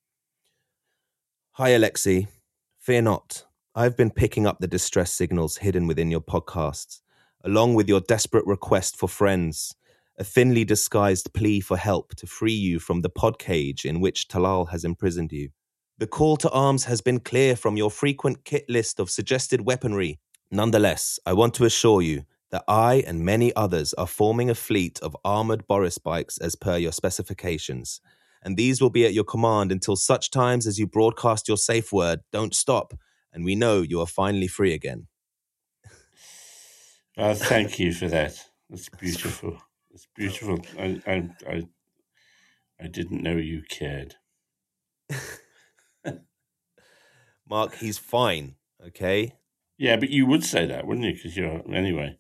Hi, Alexi. Fear not. I've been picking up the distress signals hidden within your podcasts, along with your desperate request for friends, a thinly disguised plea for help to free you from the pod cage in which Talal has imprisoned you. The call to arms has been clear from your frequent kit list of suggested weaponry. Nonetheless, I want to assure you that I and many others are forming a fleet of armoured Boris bikes as per your specifications, and these will be at your command until such times as you broadcast your safe word, don't stop, and we know you are finally free again. Oh, thank you for that. That's beautiful. It's beautiful. I, I, I, I didn't know you cared. Mark, he's fine, okay? Yeah, but you would say that, wouldn't you? Because you're anyway.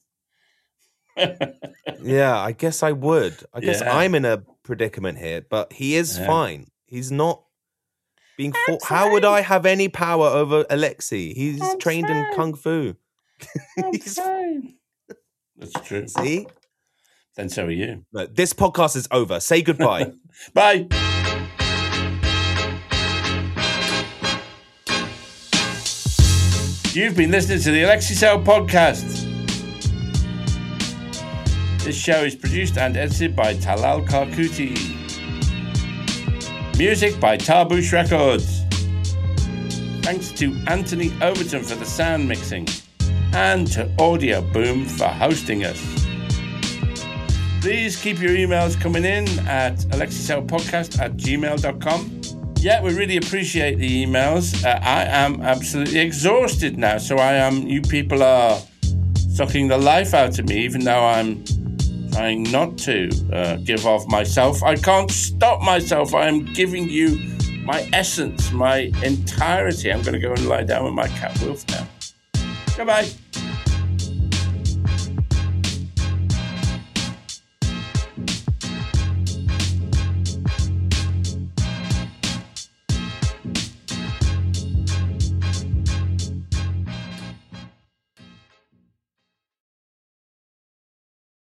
Yeah, I guess I would. I guess Yeah. I'm in a predicament here, but he is Yeah. fine. He's not being fought. How would I have any power over Alexei? He's I'm trained in fine. kung fu. I'm He's- fine. That's true. See? Then so are you. No, this podcast is over. Say goodbye. Bye. You've been listening to the Alexi Cell podcast. This show is produced and edited by Talal Karkuti. Music by Tarbush Records. Thanks to Anthony Overton for the sound mixing and to Audio Boom for hosting us. Please keep your emails coming in at alexicellpodcast at gmail dot com. Yeah, we really appreciate the emails. Uh, I am absolutely exhausted now, so I am. You people are sucking the life out of me, even though I'm trying not to uh, give off myself. I can't stop myself. I am giving you my essence, my entirety. I'm going to go and lie down with my cat Wolf now. Goodbye.